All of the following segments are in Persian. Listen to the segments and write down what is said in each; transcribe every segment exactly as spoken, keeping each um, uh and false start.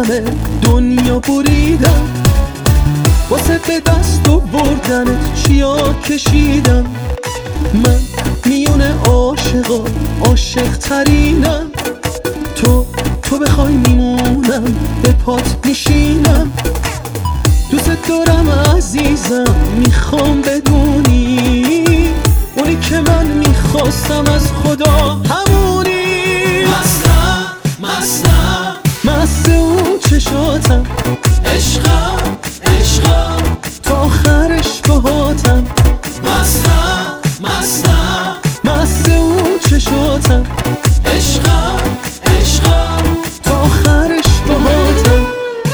همه دنیا بریدم، واسه به دست و بردنت چیا کشیدم. من میون عاشقا عاشق ترینم، تو تو بخوای میمونم به پات میشینم. دوست دارم عزیزم، میخوام بدونی اونی که من میخواستم از خدا همونی. مستم مستم مست اون چشاتم، عشقم عشقم تا آخرش باهاتم. مستم مستم مست اون چشاتم، عشقم عشقم تا آخرش باهاتم.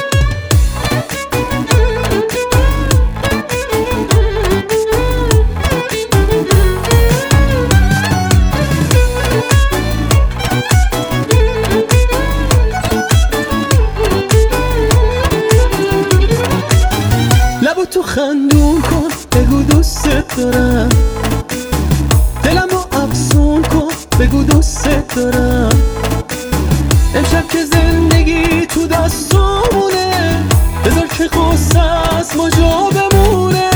لبو تو خندون کن، بگو دوست دارم. دلمو افسون کن، بگو دوست دارم. امشب که زندگی تو دستامونه، بذار که قصه از ما جا بمونه.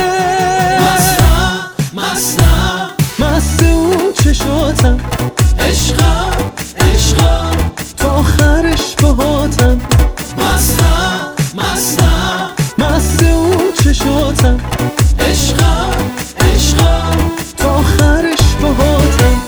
مستم مستم مست اون چشاتم، عشقم عشقم تا آخرش باهاتم. مستم مستم مست اون چشاتم، عشقم عشقم تا آخرش باهاتم.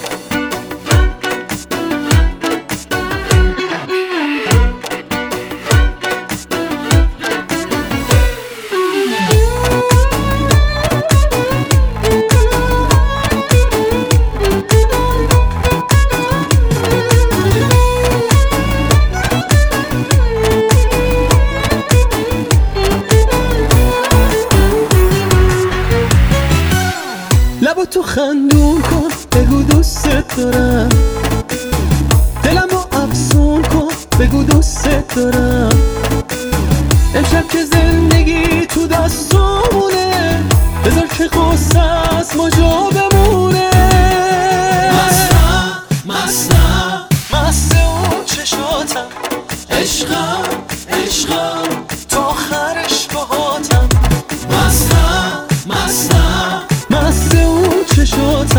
لبو تو خندون کن، بگو دوست دارم. دلمو افسون کن، بگو دوست دارم. امشب که زندگی تو دستامونه، بذار که قصه از ما جا بمونه. مستم مستم مست اون چشاتم، عشقم عشقم تا آخرش باهاتم. مستم مستم مست اون چشاتم،